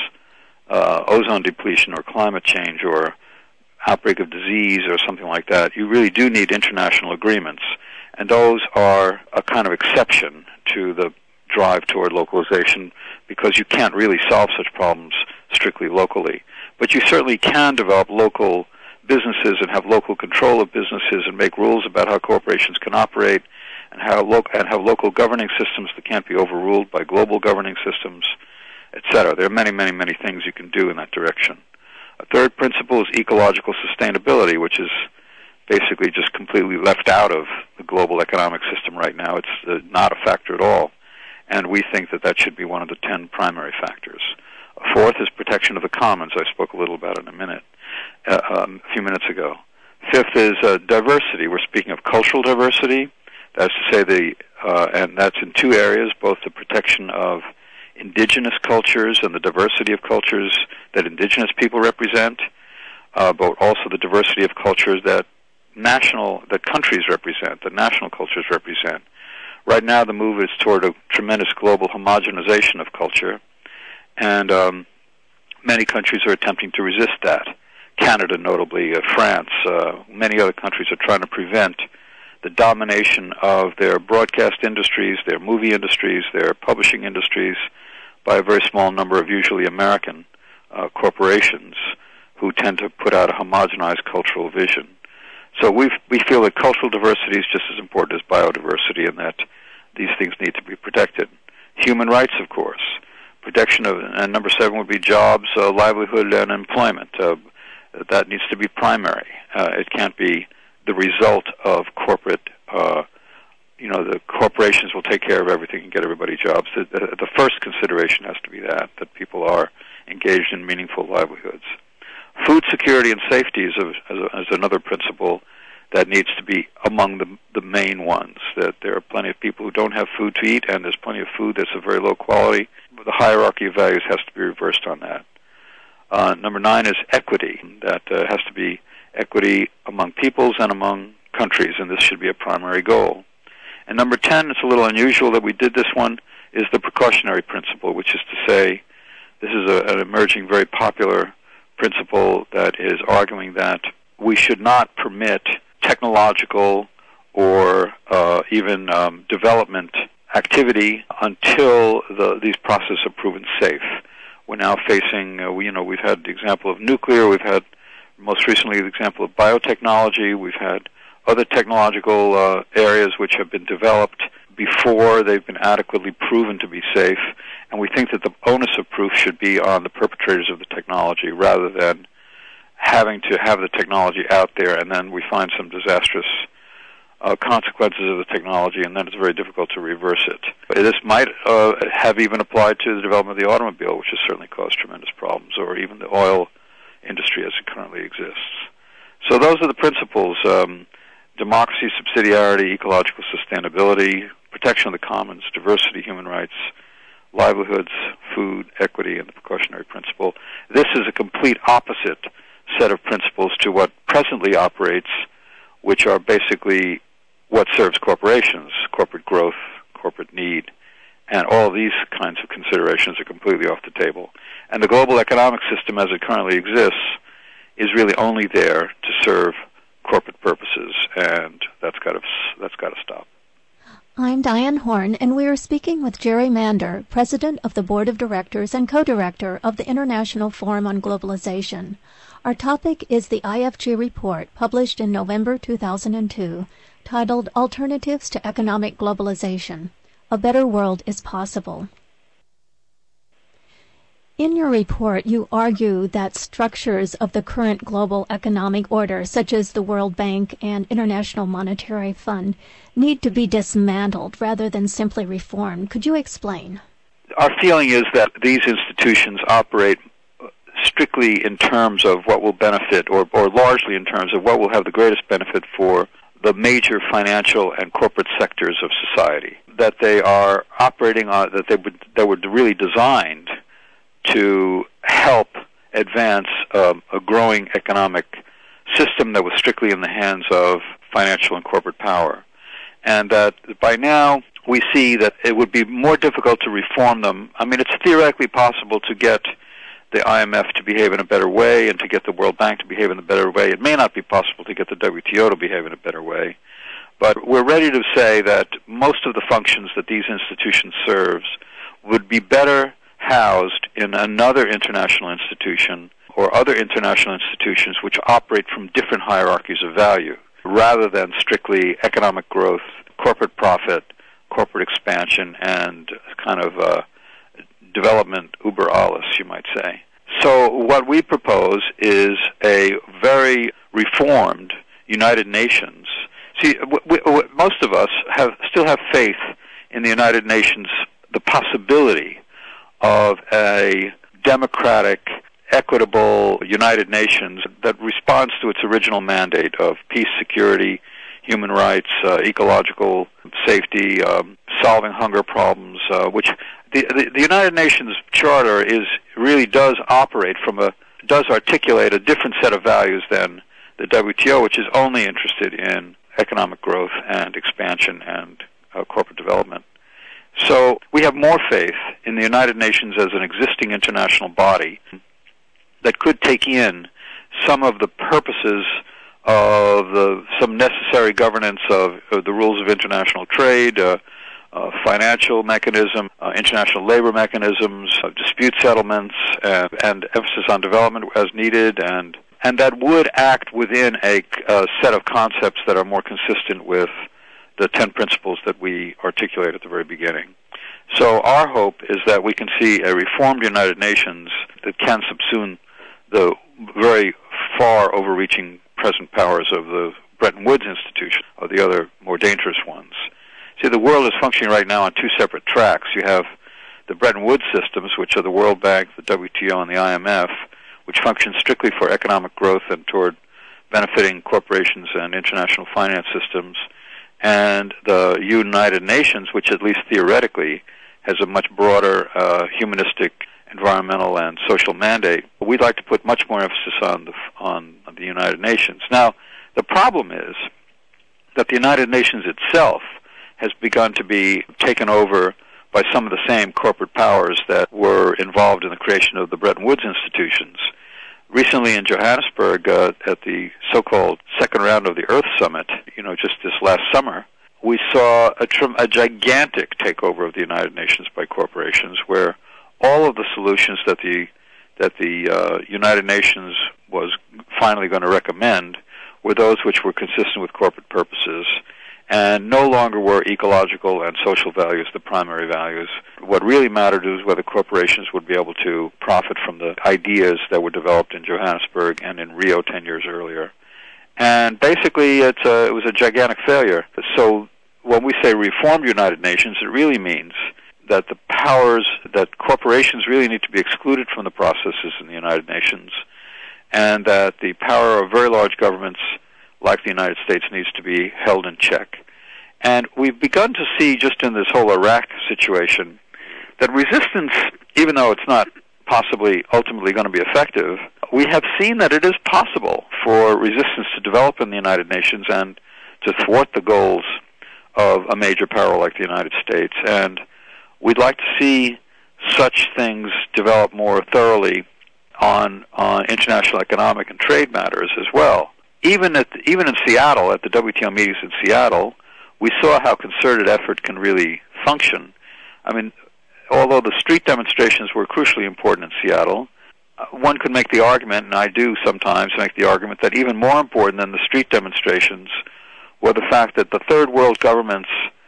ozone depletion or climate change or outbreak of disease or something like that, you really do need international agreements. And those are a kind of exception to the drive toward localization, because you can't really solve such problems strictly locally. But you certainly can develop local businesses and have local control of businesses and make rules about how corporations can operate, and have local governing systems that can't be overruled by global governing systems, etc. There are many, many, many things you can do in that direction. A third principle is ecological sustainability, which is basically just completely left out of the global economic system right now. It's not a factor at all. And we think that that should be one of the 10 primary factors. A fourth is protection of the commons. I spoke a little about it a few minutes ago. Fifth is diversity. We're speaking of cultural diversity. That's to say and that's in two areas, both the protection of indigenous cultures and the diversity of cultures that indigenous people represent, but also the diversity of cultures that countries represent, that national cultures represent. Right now the move is toward a tremendous global homogenization of culture, and many countries are attempting to resist that. Canada, notably, France, many other countries are trying to prevent the domination of their broadcast industries, their movie industries, their publishing industries by a very small number of usually American corporations who tend to put out a homogenized cultural vision. So we feel that cultural diversity is just as important as biodiversity and that these things need to be protected. Human rights, of course. Protection of, and number 7 would be jobs, livelihood, and employment. That needs to be primary. It can't be the result of corporate, the corporations will take care of everything and get everybody jobs. The first consideration has to be that people are engaged in meaningful livelihoods. Food security and safety is another principle that needs to be among the main ones, that there are plenty of people who don't have food to eat, and there's plenty of food that's of very low quality. But the hierarchy of values has to be reversed on that. Number 9 is equity. That has to be equity among peoples and among countries, and this should be a primary goal. And number 10, it's a little unusual that we did this one, is the precautionary principle, which is to say, this is an emerging, very popular principle that is arguing that we should not permit technological or even development activity until these processes are proven safe. We're now facing, we've had the example of nuclear, we've had most recently the example of biotechnology, we've had other technological areas which have been developed before they've been adequately proven to be safe, and we think that the onus of proof should be on the perpetrators of the technology rather than having to have the technology out there and then we find some disastrous consequences of the technology, and then it's very difficult to reverse it. This might have even applied to the development of the automobile, which has certainly caused tremendous problems, or even the oil industry as it currently exists. So those are the principles: democracy, subsidiarity, ecological sustainability, protection of the commons, diversity, human rights, livelihoods, food, equity, and the precautionary principle. This is a complete opposite set of principles to what presently operates, which are basically what serves corporations, corporate growth, corporate need, and all of these kinds of considerations are completely off the table. And the global economic system as it currently exists is really only there to serve corporate purposes, and that's got to stop. I'm Diane Horn, and we are speaking with Jerry Mander, President of the Board of Directors and Co-Director of the International Forum on Globalization. Our topic is the IFG report published in November 2002, titled Alternatives to Economic Globalization: A Better World is Possible. In your report, you argue that structures of the current global economic order, such as the World Bank and International Monetary Fund, need to be dismantled rather than simply reformed. Could you explain? Our feeling is that these institutions operate strictly in terms of what will benefit, or largely in terms of what will have the greatest benefit for the major financial and corporate sectors of society. That they are operating on, that were really designed to help advance a growing economic system that was strictly in the hands of financial and corporate power. And that by now we see that it would be more difficult to reform them. I mean, it's theoretically possible to get the IMF to behave in a better way and to get the World Bank to behave in a better way. It may not be possible to get the WTO to behave in a better way. But we're ready to say that most of the functions that these institutions serves would be better housed in another international institution or other international institutions which operate from different hierarchies of value, rather than strictly economic growth, corporate profit, corporate expansion, and kind of development uber alles, you might say. So what we propose is a very reformed United Nations. See, most of us still have faith in the United Nations, the possibility of a democratic, equitable United Nations that responds to its original mandate of peace, security, human rights, ecological safety, solving hunger problems, which the United Nations Charter really does articulate a different set of values than the WTO, which is only interested in economic growth and expansion and corporate development. So we have more faith in the United Nations as an existing international body that could take in some of the purposes of some necessary governance of the rules of international trade, financial mechanism, international labor mechanisms, dispute settlements, and emphasis on development as needed, and that would act within a set of concepts that are more consistent with the 10 principles that we articulate at the very beginning. So our hope is that we can see a reformed United Nations that can subsume the very far overreaching present powers of the Bretton Woods institution, or the other more dangerous ones. See, the world is functioning right now on two separate tracks. You have the Bretton Woods systems, which are the World Bank, the WTO, and the IMF, which function strictly for economic growth and toward benefiting corporations and international finance systems, and the United Nations, which at least theoretically has a much broader humanistic, environmental, and social mandate. We'd like to put much more emphasis on the United Nations. Now, the problem is that the United Nations itself has begun to be taken over by some of the same corporate powers that were involved in the creation of the Bretton Woods institutions. Recently in Johannesburg, at the so-called second round of the Earth Summit, just this last summer, we saw a gigantic takeover of the United Nations by corporations, where all of the solutions that the United Nations was finally going to recommend were those which were consistent with corporate purposes, and no longer were ecological and social values the primary values. What really mattered was whether corporations would be able to profit from the ideas that were developed in Johannesburg and in Rio 10 years earlier. And basically, it was a gigantic failure. So when we say reformed United Nations, it really means that the powers, that corporations really need to be excluded from the processes in the United Nations, and that the power of very large governments like the United States needs to be held in check. And we've begun to see, just in this whole Iraq situation, that resistance, even though it's not possibly ultimately going to be effective, we have seen that it is possible for resistance to develop in the United Nations and to thwart the goals of a major power like the United States. And we'd like to see such things develop more thoroughly on international economic and trade matters as well. Even in Seattle, at the WTO meetings in Seattle, we saw how concerted effort can really function. I mean, although the street demonstrations were crucially important in Seattle, one could make the argument, and I do sometimes make the argument, that even more important than the street demonstrations were the fact that the third world governments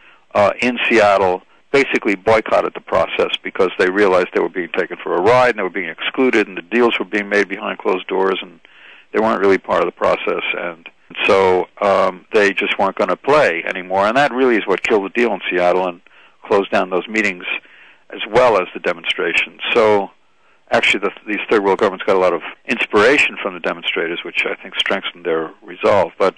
in Seattle basically boycotted the process because they realized they were being taken for a ride and they were being excluded and the deals were being made behind closed doors and they weren't really part of the process, and so they just weren't going to play anymore. And that really is what killed the deal in Seattle and closed down those meetings as well as the demonstrations. So actually these third world governments got a lot of inspiration from the demonstrators, which I think strengthened their resolve. But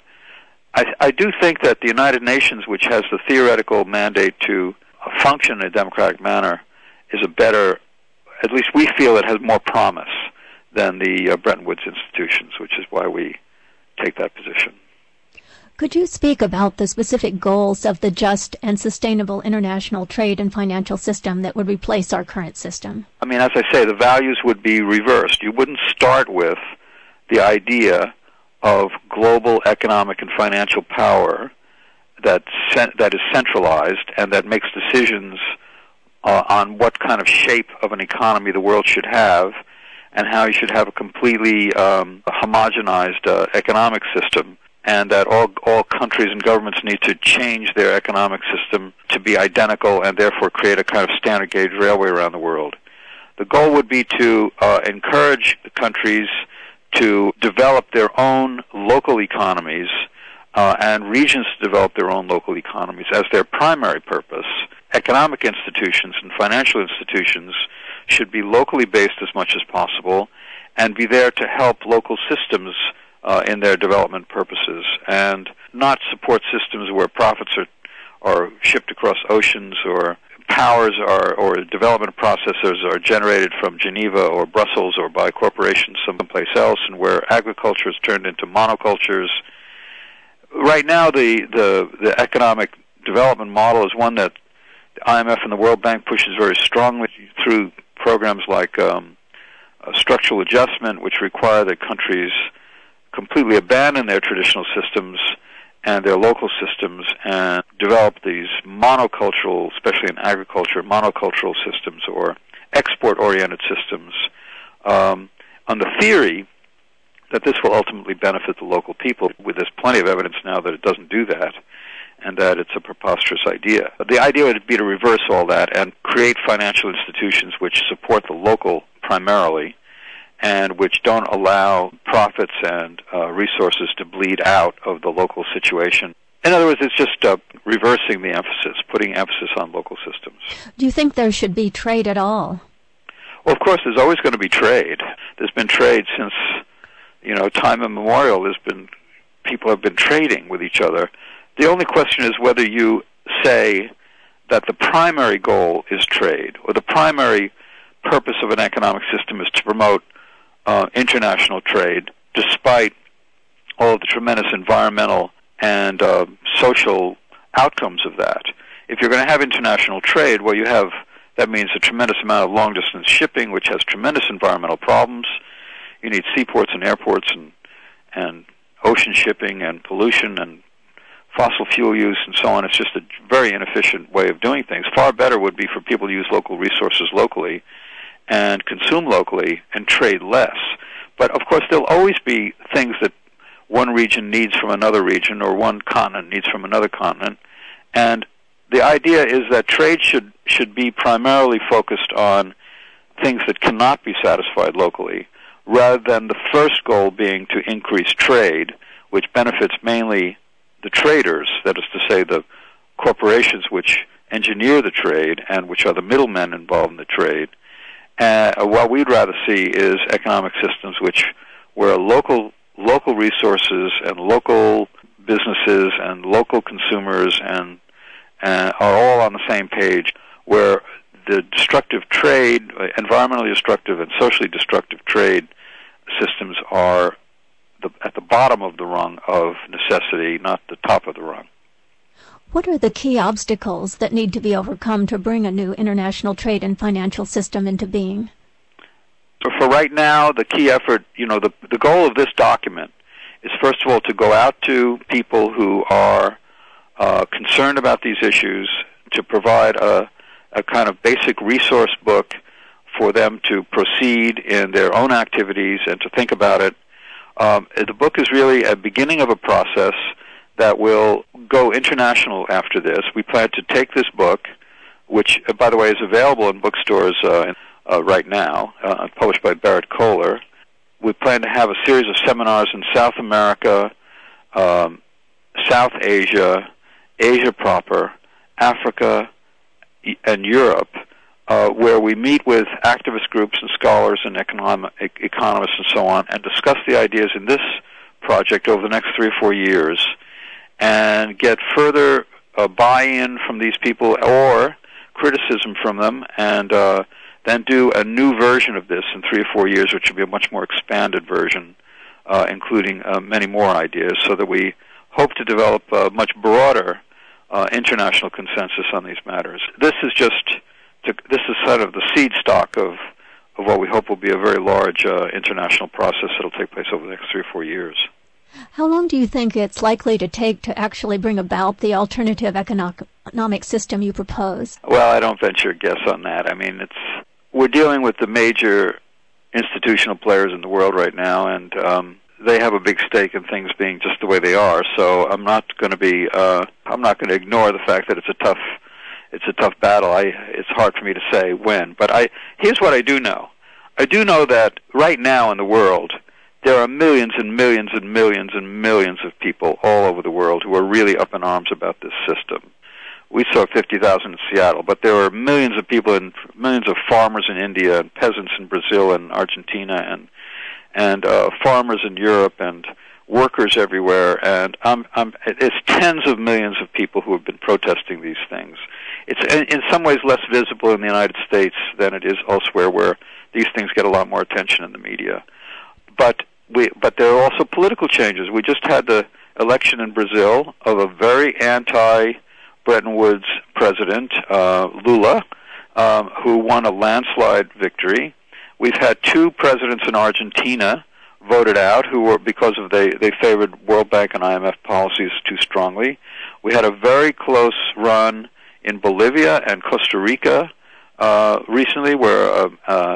I do think that the United Nations, which has the theoretical mandate to function in a democratic manner, is a better, at least we feel it has more promise than the Bretton Woods institutions, which is why we take that position. Could you speak about the specific goals of the just and sustainable international trade and financial system that would replace our current system? I mean, as I say, the values would be reversed. You wouldn't start with the idea of global economic and financial power that is centralized and that makes decisions on what kind of shape of an economy the world should have and how you should have a completely homogenized economic system, and that all countries and governments need to change their economic system to be identical and therefore create a kind of standard gauge railway around the world. The goal would be to encourage countries to develop their own local economies and regions to develop their own local economies as their primary purpose. Economic institutions and financial institutions should be locally based as much as possible and be there to help local systems in their development purposes, and not support systems where profits are shipped across oceans, or powers or development processors are generated from Geneva or Brussels or by corporations someplace else, and where agriculture is turned into monocultures. Right now, the economic development model is one that the IMF and the World Bank pushes very strongly through programs like structural adjustment, which require that countries completely abandon their traditional systems and their local systems and develop these monocultural, especially in agriculture, monocultural systems or export-oriented systems, on the theory that this will ultimately benefit the local people. There's plenty of evidence now that it doesn't do that, and that it's a preposterous idea. The idea would be to reverse all that and create financial institutions which support the local primarily, and which don't allow profits and resources to bleed out of the local situation. In other words, it's just reversing the emphasis, putting emphasis on local systems. Do you think there should be trade at all? Well, of course, there's always going to be trade. There's been trade since, time immemorial. People have been trading with each other. The only question is whether you say that the primary goal is trade, or the primary purpose of an economic system is to promote international trade, despite all of the tremendous environmental and social outcomes of that. If you're going to have international trade, that means a tremendous amount of long-distance shipping, which has tremendous environmental problems. You need seaports and airports and ocean shipping and pollution and fossil fuel use and so on. It's just a very inefficient way of doing things. Far better would be for people to use local resources locally and consume locally and trade less. But of course, there'll always be things that one region needs from another region, or one continent needs from another continent. And the idea is that trade should be primarily focused on things that cannot be satisfied locally, rather than the first goal being to increase trade, which benefits mainly the traders, that is to say the corporations which engineer the trade and which are the middlemen involved in the trade. What we'd rather see is economic systems where local resources and local businesses and local consumers and are all on the same page, where the destructive trade, environmentally destructive and socially destructive trade systems are at the bottom of the rung of necessity, not the top of the rung. What are the key obstacles that need to be overcome to bring a new international trade and financial system into being? So for right now, the key effort, the goal of this document is, first of all, to go out to people who are concerned about these issues, to provide a kind of basic resource book for them to proceed in their own activities and to think about it. The book is really a beginning of a process that will go international after this. We plan to take this book, which, by the way, is available in bookstores right now, published by Barrett Kohler. We plan to have a series of seminars in South America, South Asia, Asia proper, Africa, and Europe, where we meet with activist groups and scholars and economists and so on, and discuss the ideas in this project over the next 3 or 4 years, and get further buy-in from these people or criticism from them, and then do a new version of this in 3 or 4 years, which will be a much more expanded version, including many more ideas, so that we hope to develop a much broader international consensus on these matters. This is sort of the seed stock of what we hope will be a very large international process that will take place over the next 3 or 4 years. How long do you think it's likely to take to actually bring about the alternative economic system you propose? Well, I don't venture a guess on that. I mean, we're dealing with the major institutional players in the world right now, and they have a big stake in things being just the way they are. So I'm not going to ignore the fact that it's a tough battle. It's hard for me to say when, but here's what I do know. I do know that right now in the world there are millions and millions and millions and millions of people all over the world who are really up in arms about this system. We saw 50,000 in Seattle, but there are millions of people and millions of farmers in India and peasants in Brazil and Argentina and farmers in Europe and workers everywhere. And it's tens of millions of people who have been protesting these things. It's in some ways less visible in the United States than it is elsewhere, where these things get a lot more attention in the media. But there are also political changes. We just had the election in Brazil of a very anti-Bretton Woods president, Lula, who won a landslide victory. We've had two presidents in Argentina voted out who were because of they favored World Bank and IMF policies too strongly. We had a very close run in Bolivia and Costa Rica recently, where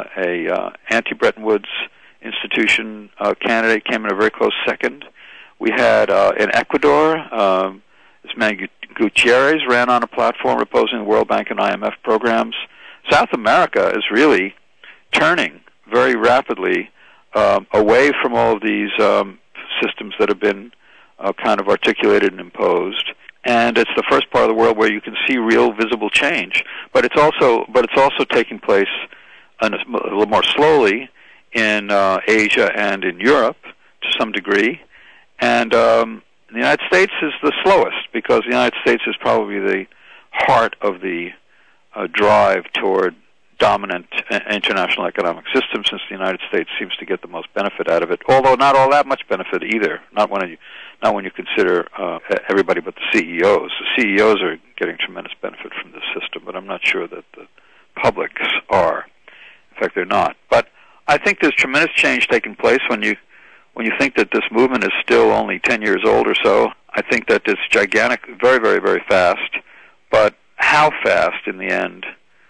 a anti-Bretton Woods institution candidate came in a very close second. We had in Ecuador, this man Gutierrez ran on a platform opposing the World Bank and IMF programs. South America is really turning very rapidly away from all of these systems that have been kind of articulated and imposed. And it's the first part of the world where you can see real visible change. But it's also taking place a little more slowly in Asia and in Europe to some degree. And the United States is the slowest, because the United States is probably the heart of the drive toward dominant international economic system, since the United States seems to get the most benefit out of it, although not all that much benefit either, not when you consider everybody but the CEOs. The CEOs are getting tremendous benefit from this system, but I'm not sure that the publics are. In fact, they're not. But I think there's tremendous change taking place when you think that this movement is still only 10 years old or so. I think that it's gigantic, very, very, very fast. But how fast in the end,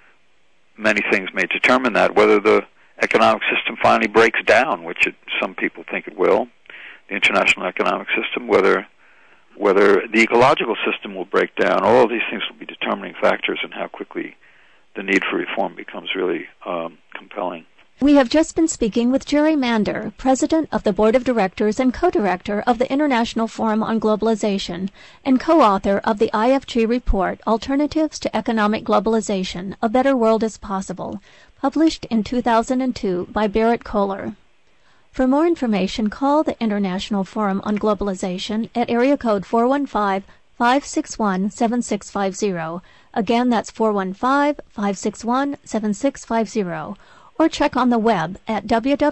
many things may determine that. Whether the economic system finally breaks down, which some people think it will, the international economic system, whether the ecological system will break down, all of these things will be determining factors in how quickly the need for reform becomes really compelling. We have just been speaking with Jerry Mander, President of the Board of Directors and Co-Director of the International Forum on Globalization, and co-author of the IFG report, Alternatives to Economic Globalization, A Better World is Possible, published in 2002 by Barrett Kohler. For more information, call the International Forum on Globalization at area code 415-561-7650. Again, that's 415-561-7650. Or check on the web at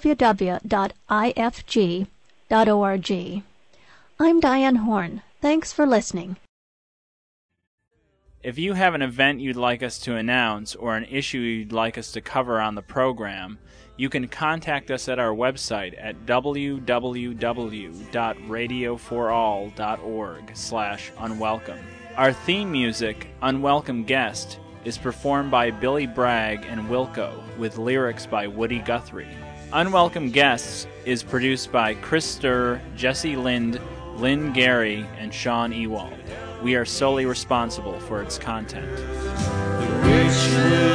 www.ifg.org. I'm Diane Horn. Thanks for listening. If you have an event you'd like us to announce or an issue you'd like us to cover on the program, you can contact us at our website at www.radioforall.org/unwelcome. Our theme music, Unwelcome Guest, is performed by Billy Bragg and Wilco, with lyrics by Woody Guthrie. Unwelcome Guests is produced by Chris Sturr, Jesse Lind, Lynn Gary, and Sean Ewald. We are solely responsible for its content.